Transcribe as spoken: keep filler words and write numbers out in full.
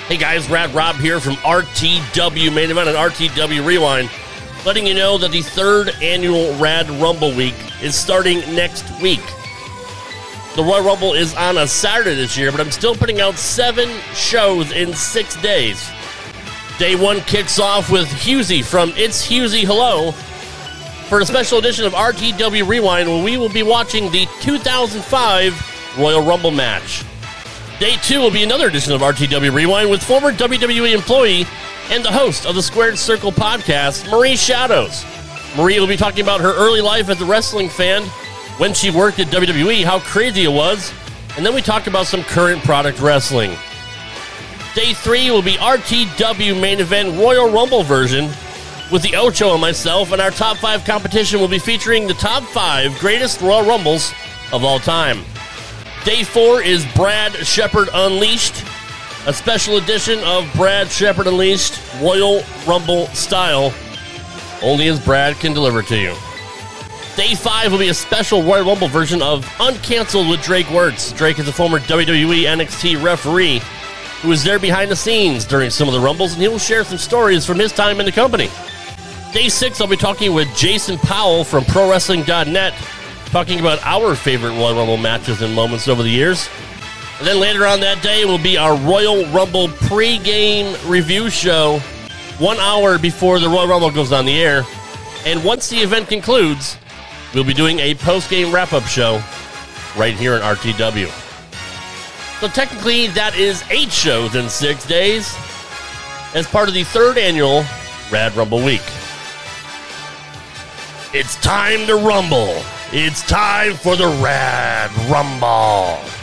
Hey guys, Rad Rob here from R T W Main Event and R T W Rewind, letting you know that the third annual Rad Rumble Week is starting next week. The Royal Rumble is on a Saturday this year, but I'm still putting out seven shows in six days. Day one kicks off with Husey from It's Husey Hello for a special edition of R T W Rewind, where we will be watching the two thousand five Royal Rumble match. Day two will be another edition of R T W Rewind with former W W E employee and the host of the Squared Circle podcast, Marie Shadows. Marie will be talking about her early life as a wrestling fan, when she worked at W W E, how crazy it was, and then we talk about some current product wrestling. Day three will be R T W Main Event Royal Rumble version with the Ocho and myself, and our top five competition will be featuring the top five greatest Royal Rumbles of all time. Day four is Brad Shepard Unleashed, a special edition of Brad Shepard Unleashed Royal Rumble style, only as Brad can deliver to you. Day five will be a special Royal Rumble version of Uncanceled with Drake Wirtz. Drake is a former W W E N X T referee who was there behind the scenes during some of the Rumbles, and he will share some stories from his time in the company. Day six, I'll be talking with Jason Powell from Pro Wrestling dot net, talking about our favorite Royal Rumble matches and moments over the years. And then later on that day will be our Royal Rumble pre-game review show, one hour before the Royal Rumble goes on the air. And once the event concludes, we'll be doing a post-game wrap-up show right here in R T W. So technically, that is eight shows in six days as part of the third annual Rad Rumble Week. It's time to rumble. It's time for the Rad Rumble.